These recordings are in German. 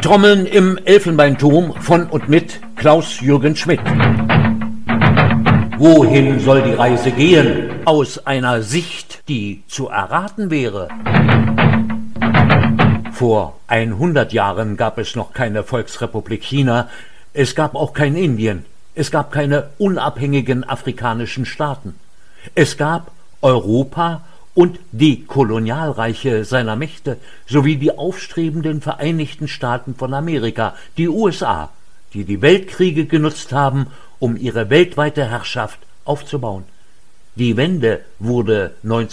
Trommeln im Elfenbeinturm von und mit Klaus-Jürgen Schmidt. Wohin soll die Reise gehen? Aus einer Sicht, die zu erraten wäre. Vor 100 Jahren gab es noch keine Volksrepublik China, es gab auch kein Indien, es gab keine unabhängigen afrikanischen Staaten. Es gab Europa und die Kolonialreiche seiner Mächte sowie die aufstrebenden Vereinigten Staaten von Amerika, die USA, die die Weltkriege genutzt haben, um ihre weltweite Herrschaft aufzubauen. Die Wende wurde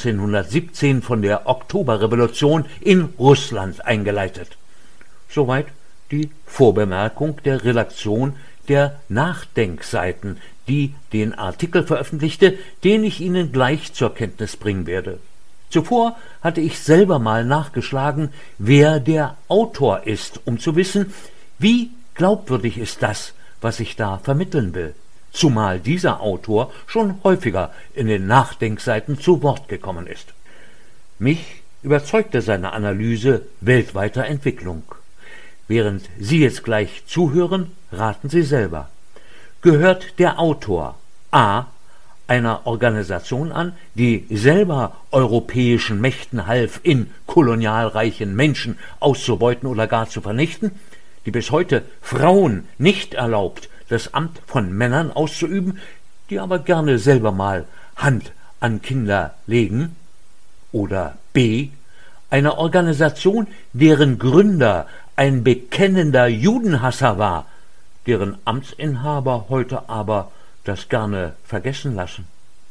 1917 von der Oktoberrevolution in Russland eingeleitet. Soweit die Vorbemerkung der Redaktion der Nachdenkseiten, die den Artikel veröffentlichte, den ich Ihnen gleich zur Kenntnis bringen werde. Zuvor hatte ich selber mal nachgeschlagen, wer der Autor ist, um zu wissen, wie glaubwürdig ist das, was ich da vermitteln will. Zumal dieser Autor schon häufiger in den Nachdenkseiten zu Wort gekommen ist. Mich überzeugte seine Analyse weltweiter Entwicklung. Während Sie jetzt gleich zuhören, raten Sie selber. Gehört der Autor a. einer Organisation an, die selber europäischen Mächten half, in kolonialreichen Menschen auszubeuten oder gar zu vernichten, die bis heute Frauen nicht erlaubt, das Amt von Männern auszuüben, die aber gerne selber mal Hand an Kinder legen? Oder b. eine Organisation, deren Gründer ein bekennender Judenhasser war, deren Amtsinhaber heute aber das gerne vergessen lassen?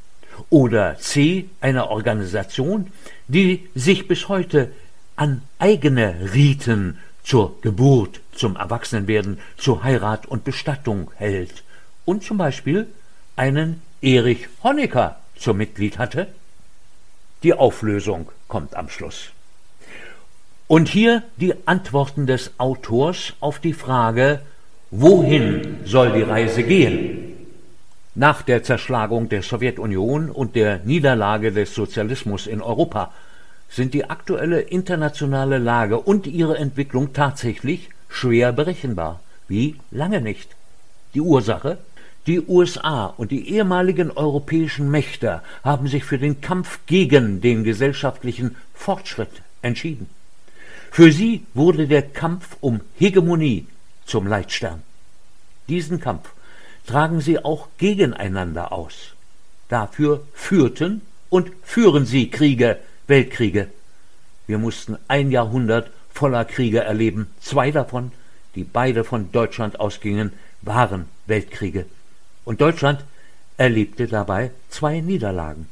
Oder c. eine Organisation, die sich bis heute an eigene Riten zur Geburt, zum Erwachsenenwerden, zur Heirat und Bestattung hält und zum Beispiel einen Erich Honecker zum Mitglied hatte? Die Auflösung kommt am Schluss. Und hier die Antworten des Autors auf die Frage, wohin soll die Reise gehen? Nach der Zerschlagung der Sowjetunion und der Niederlage des Sozialismus in Europa sind die aktuelle internationale Lage und ihre Entwicklung tatsächlich schwer berechenbar, wie lange nicht. Die Ursache? Die USA und die ehemaligen europäischen Mächte haben sich für den Kampf gegen den gesellschaftlichen Fortschritt entschieden. Für sie wurde der Kampf um Hegemonie zum Leitstern. Diesen Kampf tragen sie auch gegeneinander aus. Dafür führten und führen sie Kriege, Weltkriege. Wir mussten ein Jahrhundert voller Kriege erleben. 2 davon, die beide von Deutschland ausgingen, waren Weltkriege. Und Deutschland erlebte dabei 2 Niederlagen.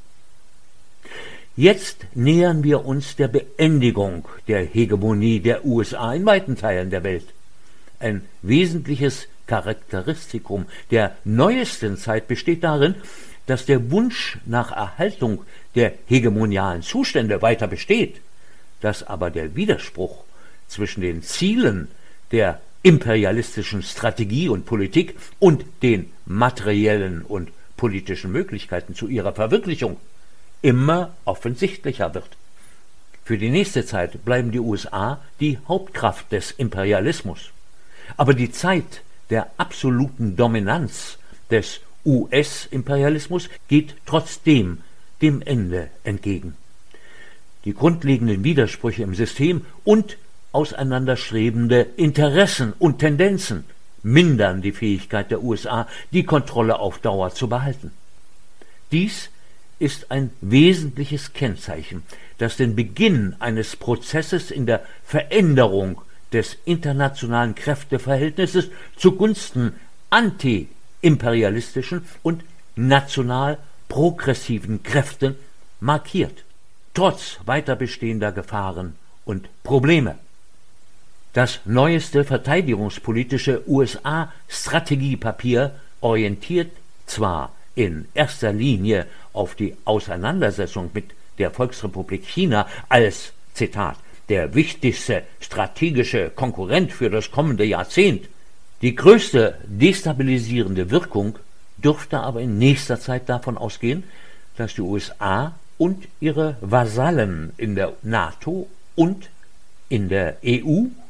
Jetzt nähern wir uns der Beendigung der Hegemonie der USA in weiten Teilen der Welt. Ein wesentliches Charakteristikum der neuesten Zeit besteht darin, dass der Wunsch nach Erhaltung der hegemonialen Zustände weiter besteht, dass aber der Widerspruch zwischen den Zielen der imperialistischen Strategie und Politik und den materiellen und politischen Möglichkeiten zu ihrer Verwirklichung immer offensichtlicher wird. Für die nächste Zeit bleiben die USA die Hauptkraft des Imperialismus. Aber die Zeit der absoluten Dominanz des US-Imperialismus geht trotzdem dem Ende entgegen. Die grundlegenden Widersprüche im System und auseinanderstrebende Interessen und Tendenzen mindern die Fähigkeit der USA, die Kontrolle auf Dauer zu behalten. Dies ist ein wesentliches Kennzeichen, das den Beginn eines Prozesses in der Veränderung des internationalen Kräfteverhältnisses zugunsten anti-imperialistischen und national progressiven Kräften markiert, trotz weiter bestehender Gefahren und Probleme. Das neueste verteidigungspolitische USA-Strategiepapier orientiert zwar in erster Linie auf die Auseinandersetzung mit der Volksrepublik China als, Zitat, der wichtigste strategische Konkurrent für das kommende Jahrzehnt. Die größte destabilisierende Wirkung dürfte aber in nächster Zeit davon ausgehen, dass die USA und ihre Vasallen in der NATO und in der EU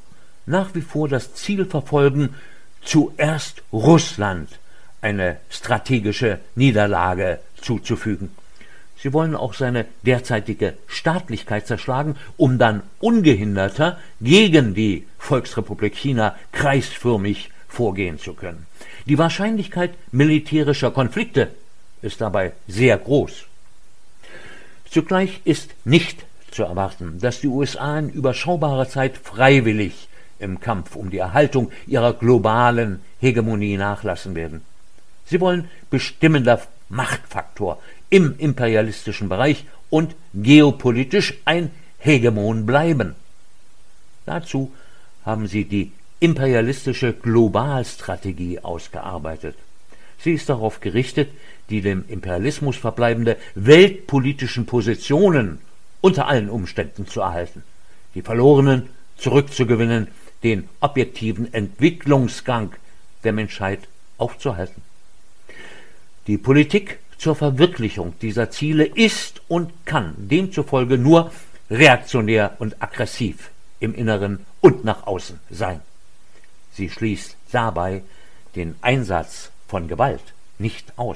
nach wie vor das Ziel verfolgen, zuerst Russland eine strategische Niederlage zuzufügen. Sie wollen auch seine derzeitige Staatlichkeit zerschlagen, um dann ungehinderter gegen die Volksrepublik China kreisförmig vorgehen zu können. Die Wahrscheinlichkeit militärischer Konflikte ist dabei sehr groß. Zugleich ist nicht zu erwarten, dass die USA in überschaubarer Zeit freiwillig im Kampf um die Erhaltung ihrer globalen Hegemonie nachlassen werden. Sie wollen bestimmender Machtfaktor im imperialistischen Bereich und geopolitisch ein Hegemon bleiben. Dazu haben sie die imperialistische Globalstrategie ausgearbeitet. Sie ist darauf gerichtet, die dem Imperialismus verbleibende weltpolitischen Positionen unter allen Umständen zu erhalten, die verlorenen zurückzugewinnen, den objektiven Entwicklungsgang der Menschheit aufzuhalten. Die Politik zur Verwirklichung dieser Ziele ist und kann demzufolge nur reaktionär und aggressiv im Inneren und nach außen sein. Sie schließt dabei den Einsatz von Gewalt nicht aus.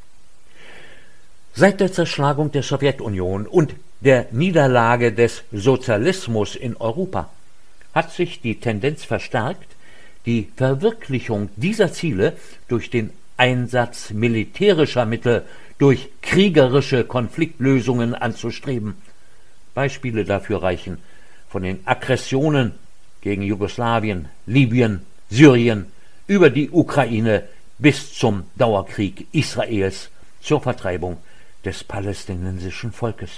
Seit der Zerschlagung der Sowjetunion und der Niederlage des Sozialismus in Europa hat sich die Tendenz verstärkt, die Verwirklichung dieser Ziele durch den Einsatz militärischer Mittel, durch kriegerische Konfliktlösungen anzustreben. Beispiele dafür reichen von den Aggressionen gegen Jugoslawien, Libyen, Syrien, über die Ukraine bis zum Dauerkrieg Israels zur Vertreibung des palästinensischen Volkes.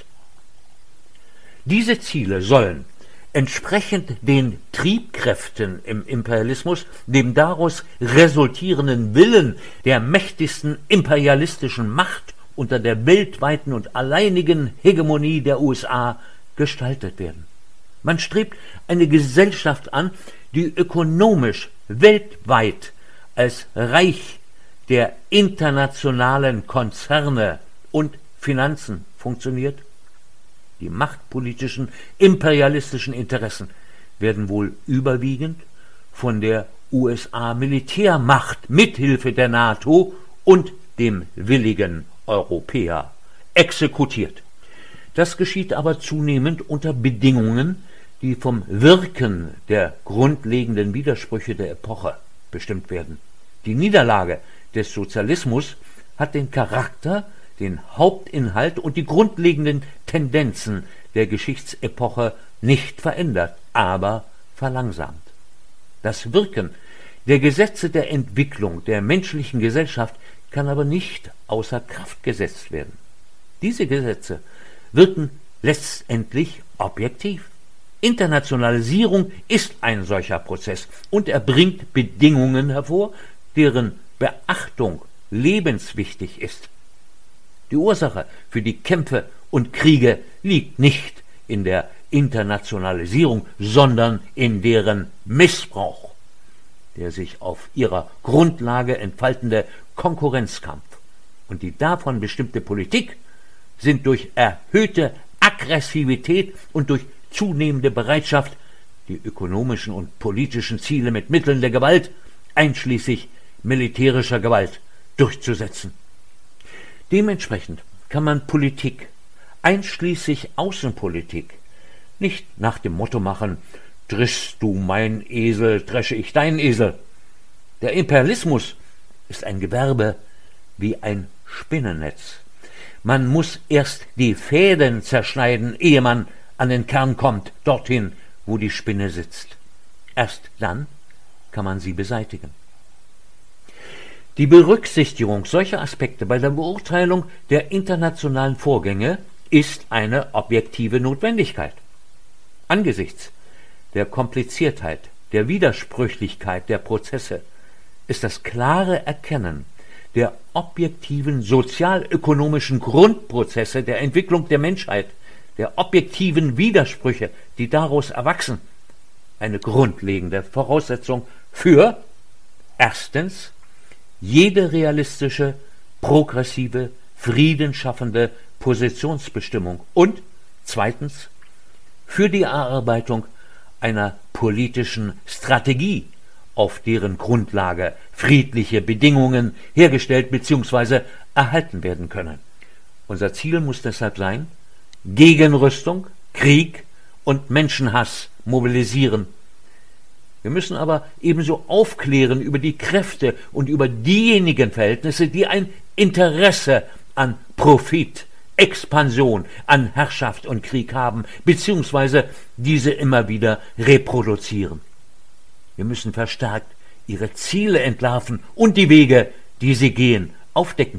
Diese Ziele sollen entsprechend den Triebkräften im Imperialismus, dem daraus resultierenden Willen der mächtigsten imperialistischen Macht unter der weltweiten und alleinigen Hegemonie der USA gestaltet werden. Man strebt eine Gesellschaft an, die ökonomisch weltweit als Reich der internationalen Konzerne und Finanzen funktioniert. Die machtpolitischen, imperialistischen Interessen werden wohl überwiegend von der USA-Militärmacht mithilfe der NATO und dem willigen Europäer exekutiert. Das geschieht aber zunehmend unter Bedingungen, die vom Wirken der grundlegenden Widersprüche der Epoche bestimmt werden. Die Niederlage des Sozialismus hat den Charakter, den Hauptinhalt und die grundlegenden Tendenzen der Geschichtsepoche nicht verändert, aber verlangsamt. Das Wirken der Gesetze der Entwicklung der menschlichen Gesellschaft kann aber nicht außer Kraft gesetzt werden. Diese Gesetze wirken letztendlich objektiv. Internationalisierung ist ein solcher Prozess und er bringt Bedingungen hervor, deren Beachtung lebenswichtig ist. Die Ursache für die Kämpfe und Kriege liegt nicht in der Internationalisierung, sondern in deren Missbrauch, der sich auf ihrer Grundlage entfaltende Konkurrenzkampf und die davon bestimmte Politik sind durch erhöhte Aggressivität und durch zunehmende Bereitschaft, die ökonomischen und politischen Ziele mit Mitteln der Gewalt, einschließlich militärischer Gewalt, durchzusetzen. Dementsprechend kann man Politik, einschließlich Außenpolitik, nicht nach dem Motto machen, drischst du mein Esel, dresche ich dein Esel. Der Imperialismus ist ein Gewerbe wie ein Spinnennetz. Man muss erst die Fäden zerschneiden, ehe man an den Kern kommt, dorthin, wo die Spinne sitzt. Erst dann kann man sie beseitigen. Die Berücksichtigung solcher Aspekte bei der Beurteilung der internationalen Vorgänge ist eine objektive Notwendigkeit. Angesichts der Kompliziertheit, der Widersprüchlichkeit der Prozesse ist das klare Erkennen der objektiven sozialökonomischen Grundprozesse der Entwicklung der Menschheit, der objektiven Widersprüche, die daraus erwachsen, eine grundlegende Voraussetzung für erstens jede realistische, progressive, friedensschaffende Positionsbestimmung und zweitens für die Erarbeitung einer politischen Strategie, auf deren Grundlage friedliche Bedingungen hergestellt bzw. erhalten werden können. Unser Ziel muss deshalb sein, Gegenrüstung, Krieg und Menschenhass mobilisieren. Wir müssen aber ebenso aufklären über die Kräfte und über diejenigen Verhältnisse, die ein Interesse an Profit, Expansion, an Herrschaft und Krieg haben, beziehungsweise diese immer wieder reproduzieren. Wir müssen verstärkt ihre Ziele entlarven und die Wege, die sie gehen, aufdecken.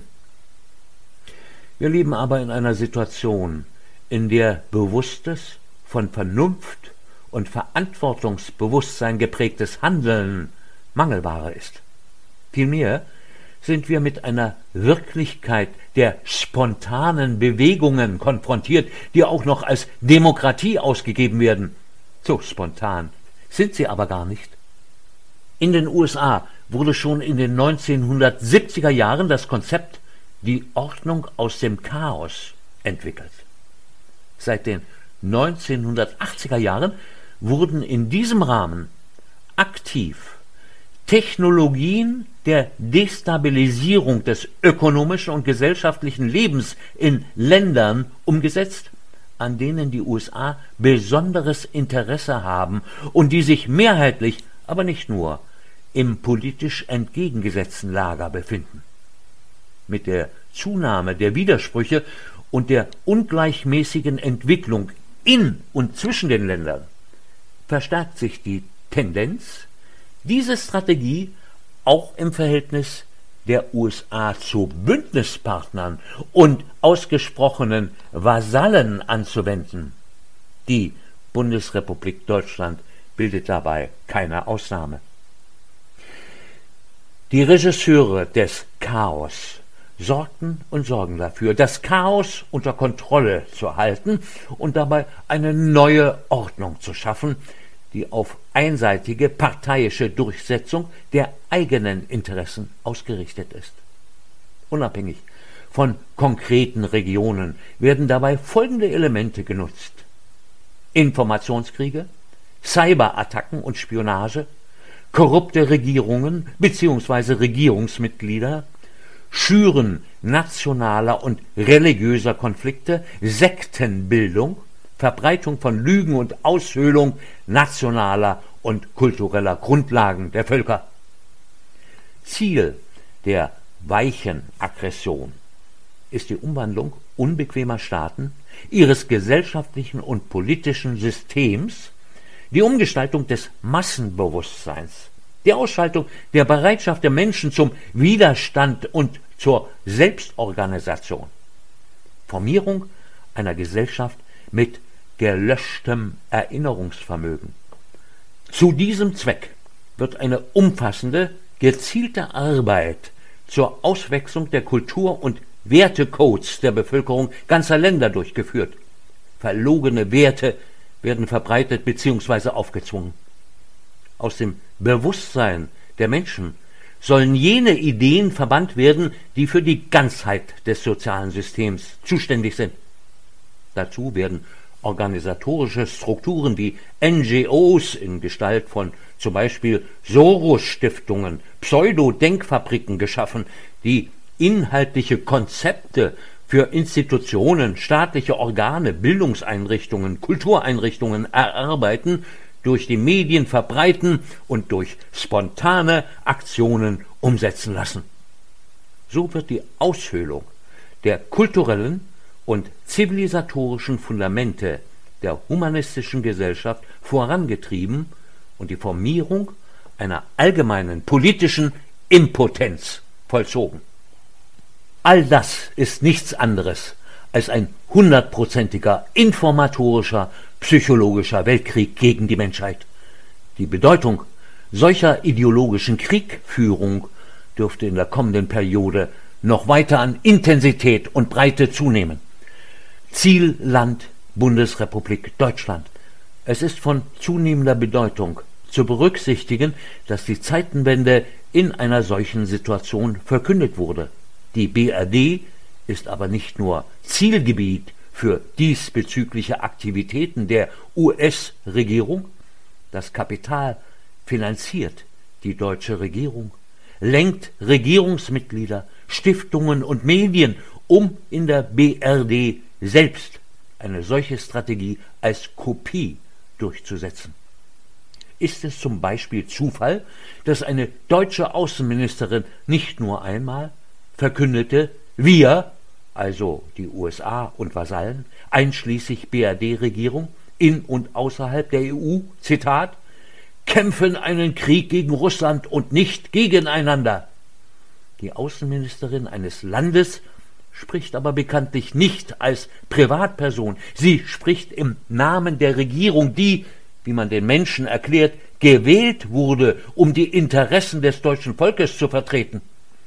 Wir leben aber in einer Situation, in der bewusstes, von Vernunft und Verantwortungsbewusstsein geprägtes Handeln Mangelware ist. Vielmehr sind wir mit einer Wirklichkeit der spontanen Bewegungen konfrontiert, die auch noch als Demokratie ausgegeben werden. So spontan sind sie aber gar nicht. In den USA wurde schon in den 1970er Jahren das Konzept die Ordnung aus dem Chaos entwickelt. Seit den 1980er Jahren wurden in diesem Rahmen aktiv Technologien der Destabilisierung des ökonomischen und gesellschaftlichen Lebens in Ländern umgesetzt, an denen die USA besonderes Interesse haben und die sich mehrheitlich, aber nicht nur, im politisch entgegengesetzten Lager befinden. Mit der Zunahme der Widersprüche und der ungleichmäßigen Entwicklung in und zwischen den Ländern verstärkt sich die Tendenz, diese Strategie auch im Verhältnis der USA zu Bündnispartnern und ausgesprochenen Vasallen anzuwenden. Die Bundesrepublik Deutschland bildet dabei keine Ausnahme. Die Regisseure des Chaos sorgten und sorgen dafür, das Chaos unter Kontrolle zu halten und dabei eine neue Ordnung zu schaffen, die auf einseitige parteiische Durchsetzung der eigenen Interessen ausgerichtet ist. Unabhängig von konkreten Regionen werden dabei folgende Elemente genutzt: Informationskriege, Cyberattacken und Spionage, korrupte Regierungen bzw. Regierungsmitglieder, Schüren nationaler und religiöser Konflikte, Sektenbildung, Verbreitung von Lügen und Aushöhlung nationaler und kultureller Grundlagen der Völker. Ziel der weichen Aggression ist die Umwandlung unbequemer Staaten, ihres gesellschaftlichen und politischen Systems, die Umgestaltung des Massenbewusstseins, die Ausschaltung der Bereitschaft der Menschen zum Widerstand und zur Selbstorganisation, Formierung einer Gesellschaft mit gelöschtem Erinnerungsvermögen. Zu diesem Zweck wird eine umfassende, gezielte Arbeit zur Auswechslung der Kultur- und Wertecodes der Bevölkerung ganzer Länder durchgeführt. Verlogene Werte werden verbreitet bzw. aufgezwungen. Aus dem Bewusstsein der Menschen sollen jene Ideen verbannt werden, die für die Ganzheit des sozialen Systems zuständig sind. Dazu werden organisatorische Strukturen wie NGOs in Gestalt von zum Beispiel Soros-Stiftungen, Pseudo-Denkfabriken geschaffen, die inhaltliche Konzepte für Institutionen, staatliche Organe, Bildungseinrichtungen, Kultureinrichtungen erarbeiten, durch die Medien verbreiten und durch spontane Aktionen umsetzen lassen. So wird die Aushöhlung der kulturellen und zivilisatorischen Fundamente der humanistischen Gesellschaft vorangetrieben und die Formierung einer allgemeinen politischen Impotenz vollzogen. All das ist nichts anderes als ein 100%iger informatorischer, psychologischer Weltkrieg gegen die Menschheit. Die Bedeutung solcher ideologischen Kriegführung dürfte in der kommenden Periode noch weiter an Intensität und Breite zunehmen. Zielland Bundesrepublik Deutschland. Es ist von zunehmender Bedeutung zu berücksichtigen, dass die Zeitenwende in einer solchen Situation verkündet wurde. Die BRD ist aber nicht nur Zielgebiet für diesbezügliche Aktivitäten der US-Regierung, Das Kapital finanziert die deutsche Regierung, lenkt Regierungsmitglieder, Stiftungen und Medien, um in der BRD selbst eine solche Strategie als Kopie durchzusetzen. Ist es zum Beispiel Zufall, dass eine deutsche Außenministerin nicht nur einmal verkündete, wir, also die USA und Vasallen, einschließlich BRD-Regierung, in und außerhalb der EU, Zitat, kämpfen einen Krieg gegen Russland und nicht gegeneinander. Die Außenministerin eines Landes spricht aber bekanntlich nicht als Privatperson. Sie spricht im Namen der Regierung, die, wie man den Menschen erklärt, gewählt wurde, um die Interessen des deutschen Volkes zu vertreten.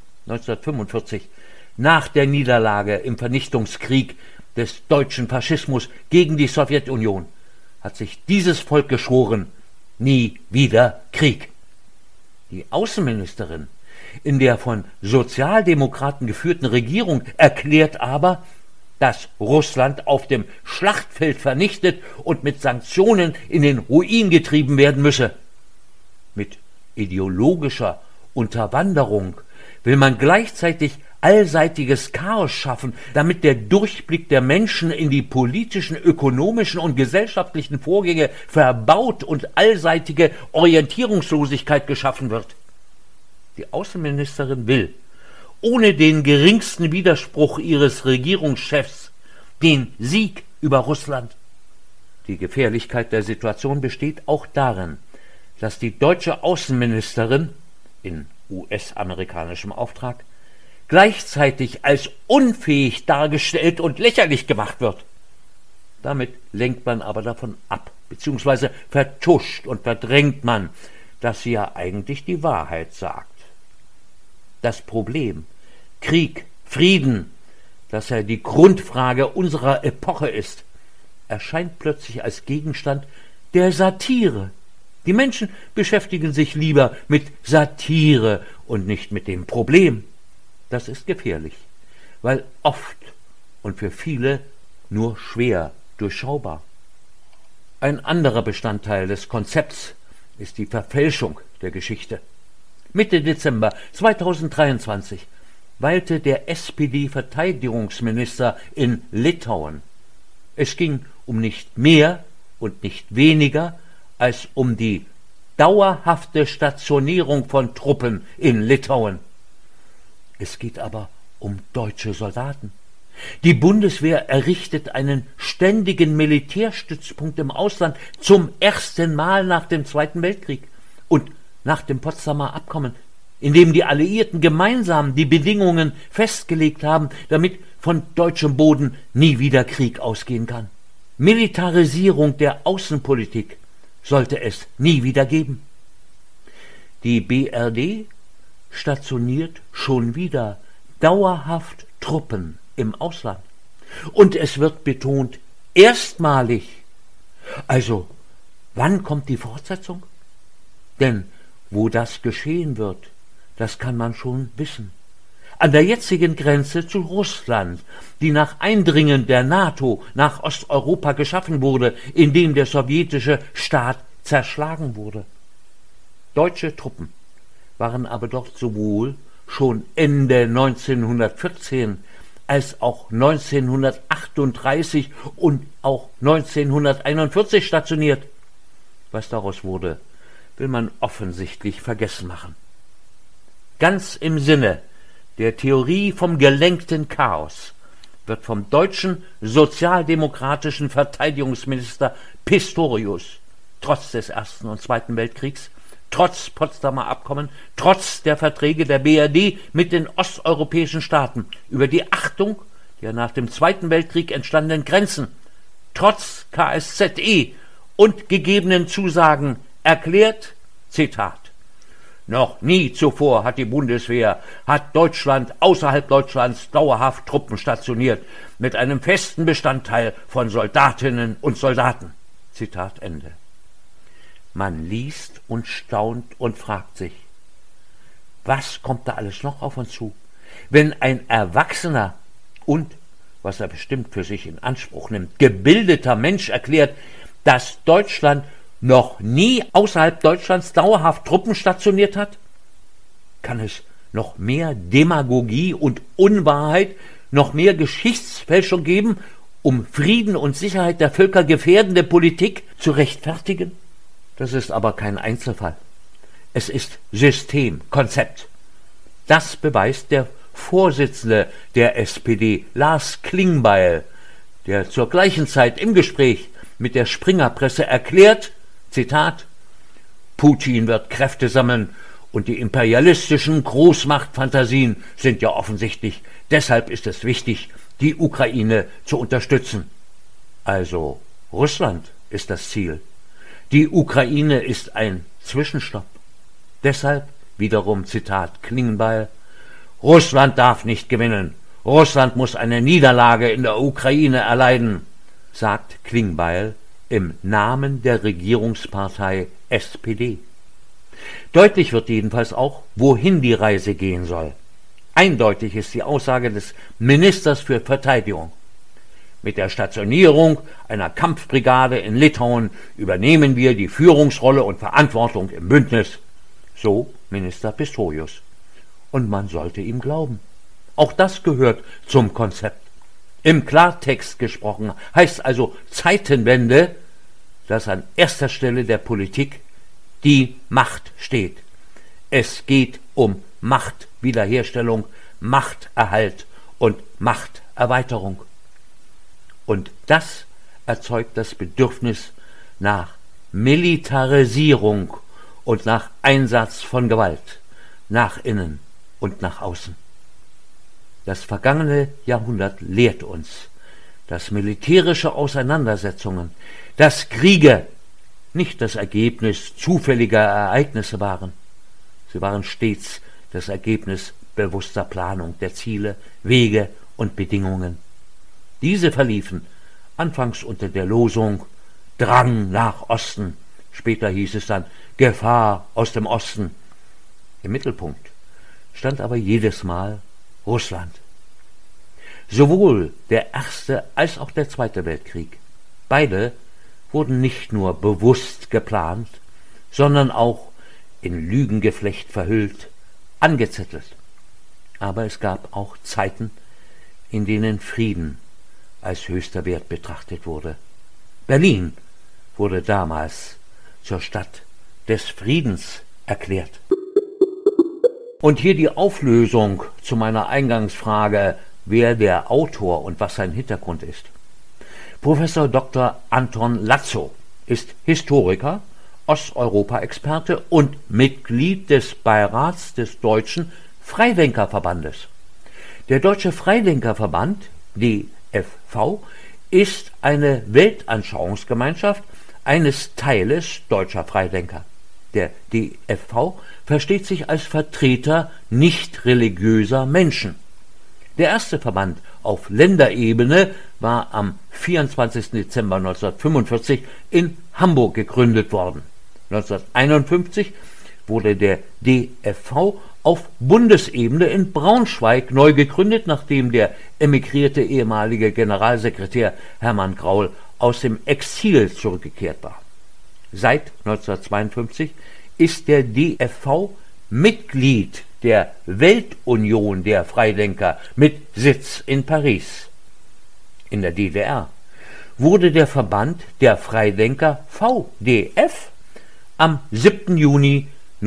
1945, nach der Niederlage im Vernichtungskrieg des deutschen Faschismus gegen die Sowjetunion, hat sich dieses Volk geschworen, nie wieder Krieg. Die Außenministerin in der von Sozialdemokraten geführten Regierung erklärt aber, dass Russland auf dem Schlachtfeld vernichtet und mit Sanktionen in den Ruin getrieben werden müsse. Mit ideologischer Unterwanderung will man gleichzeitig allseitiges Chaos schaffen, damit der Durchblick der Menschen in die politischen, ökonomischen und gesellschaftlichen Vorgänge verbaut und allseitige Orientierungslosigkeit geschaffen wird. Die Außenministerin will, ohne den geringsten Widerspruch ihres Regierungschefs, den Sieg über Russland. Die Gefährlichkeit der Situation besteht auch darin, dass die deutsche Außenministerin in US-amerikanischem Auftrag gleichzeitig als unfähig dargestellt und lächerlich gemacht wird. Damit lenkt man aber davon ab, beziehungsweise vertuscht und verdrängt man, dass sie ja eigentlich die Wahrheit sagt. Das Problem Krieg, Frieden, das ja die Grundfrage unserer Epoche ist, erscheint plötzlich als Gegenstand der Satire. Die Menschen beschäftigen sich lieber mit Satire und nicht mit dem Problem. Das ist gefährlich, weil oft und für viele nur schwer durchschaubar. Ein anderer Bestandteil des Konzepts ist die Verfälschung der Geschichte. Mitte Dezember 2023 weilte der SPD-Verteidigungsminister in Litauen. Es ging um nicht mehr und nicht weniger als um die dauerhafte Stationierung von Truppen in Litauen. Es geht aber um deutsche Soldaten. Die Bundeswehr errichtet einen ständigen Militärstützpunkt im Ausland zum ersten Mal nach dem Zweiten Weltkrieg und nach dem Potsdamer Abkommen, in dem die Alliierten gemeinsam die Bedingungen festgelegt haben, damit von deutschem Boden nie wieder Krieg ausgehen kann. Militarisierung der Außenpolitik sollte es nie wieder geben. Die BRD stationiert schon wieder dauerhaft Truppen im Ausland. Und es wird betont, erstmalig. Also, wann kommt die Fortsetzung? Denn wo das geschehen wird, das kann man schon wissen. An der jetzigen Grenze zu Russland, die nach Eindringen der NATO nach Osteuropa geschaffen wurde, in dem der sowjetische Staat zerschlagen wurde. Deutsche Truppen waren aber dort sowohl schon Ende 1914 als auch 1938 und auch 1941 stationiert. Was daraus wurde, will man offensichtlich vergessen machen. Ganz im Sinne der Theorie vom gelenkten Chaos wird vom deutschen sozialdemokratischen Verteidigungsminister Pistorius trotz des Ersten und Zweiten Weltkriegs, trotz Potsdamer Abkommen, trotz der Verträge der BRD mit den osteuropäischen Staaten über die Achtung der nach dem Zweiten Weltkrieg entstandenen Grenzen, trotz KSZE und gegebenen Zusagen erklärt, Zitat, noch nie zuvor hat die Bundeswehr, hat Deutschland außerhalb Deutschlands dauerhaft Truppen stationiert, mit einem festen Bestandteil von Soldatinnen und Soldaten. Zitat Ende. Man liest und staunt und fragt sich, was kommt da alles noch auf uns zu? Wenn ein erwachsener und, was er bestimmt für sich in Anspruch nimmt, gebildeter Mensch erklärt, dass Deutschland noch nie außerhalb Deutschlands dauerhaft Truppen stationiert hat? Kann es noch mehr Demagogie und Unwahrheit, noch mehr Geschichtsfälschung geben, um Frieden und Sicherheit der Völker gefährdende Politik zu rechtfertigen? Das ist aber kein Einzelfall. Es ist System, Konzept. Das beweist der Vorsitzende der SPD, Lars Klingbeil, der zur gleichen Zeit im Gespräch mit der Springerpresse erklärt, Zitat, Putin wird Kräfte sammeln und die imperialistischen Großmachtfantasien sind ja offensichtlich. Deshalb ist es wichtig, die Ukraine zu unterstützen. Also Russland ist das Ziel. Die Ukraine ist ein Zwischenstopp. Deshalb wiederum Zitat Klingbeil, Russland darf nicht gewinnen. Russland muss eine Niederlage in der Ukraine erleiden, sagt Klingbeil im Namen der Regierungspartei SPD. Deutlich wird jedenfalls auch, wohin die Reise gehen soll. Eindeutig ist die Aussage des Ministers für Verteidigung. Mit der Stationierung einer Kampfbrigade in Litauen übernehmen wir die Führungsrolle und Verantwortung im Bündnis. So Minister Pistorius. Und man sollte ihm glauben. Auch das gehört zum Konzept. Im Klartext gesprochen heißt also Zeitenwende, dass an erster Stelle der Politik die Macht steht. Es geht um Machtwiederherstellung, Machterhalt und Machterweiterung. Und das erzeugt das Bedürfnis nach Militarisierung und nach Einsatz von Gewalt, nach innen und nach außen. Das vergangene Jahrhundert lehrt uns, dass militärische Auseinandersetzungen, dass Kriege nicht das Ergebnis zufälliger Ereignisse waren. Sie waren stets das Ergebnis bewusster Planung der Ziele, Wege und Bedingungen. Diese verliefen anfangs unter der Losung Drang nach Osten, später hieß es dann Gefahr aus dem Osten. Im Mittelpunkt stand aber jedes Mal Russland. Sowohl der Erste als auch der Zweite Weltkrieg, beide wurden nicht nur bewusst geplant, sondern auch in Lügengeflecht verhüllt, angezettelt. Aber es gab auch Zeiten, in denen Frieden als höchster Wert betrachtet wurde. Berlin wurde damals zur Stadt des Friedens erklärt. Und hier die Auflösung zu meiner Eingangsfrage, wer der Autor und was sein Hintergrund ist. Professor Dr. Anton Latzo ist Historiker, Osteuropa-Experte und Mitglied des Beirats des Deutschen Freidenkerverbandes. Der Deutsche Freidenkerverband, DFV, ist eine Weltanschauungsgemeinschaft eines Teiles deutscher Freidenker. Der DFV versteht sich als Vertreter nicht religiöser Menschen. Der erste Verband auf Länderebene war am 24. Dezember 1945 in Hamburg gegründet worden. 1951 wurde der DFV auf Bundesebene in Braunschweig neu gegründet, nachdem der emigrierte ehemalige Generalsekretär Hermann Graul aus dem Exil zurückgekehrt war. Seit 1952 ist der DFV Mitglied der Weltunion der Freidenker mit Sitz in Paris. In der DDR wurde der Verband der Freidenker VDF am 7. Juni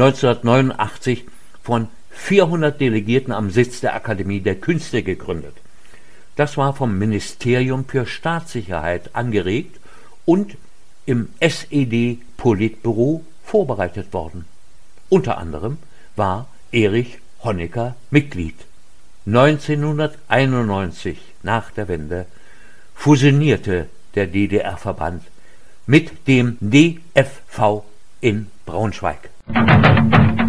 1989 von 400 Delegierten am Sitz der Akademie der Künste gegründet. Das war vom Ministerium für Staatssicherheit angeregt und im SED-Politbüro vorbereitet worden. Unter anderem war Erich Honecker Mitglied. 1991, nach der Wende, fusionierte der DDR-Verband mit dem DFV in Braunschweig.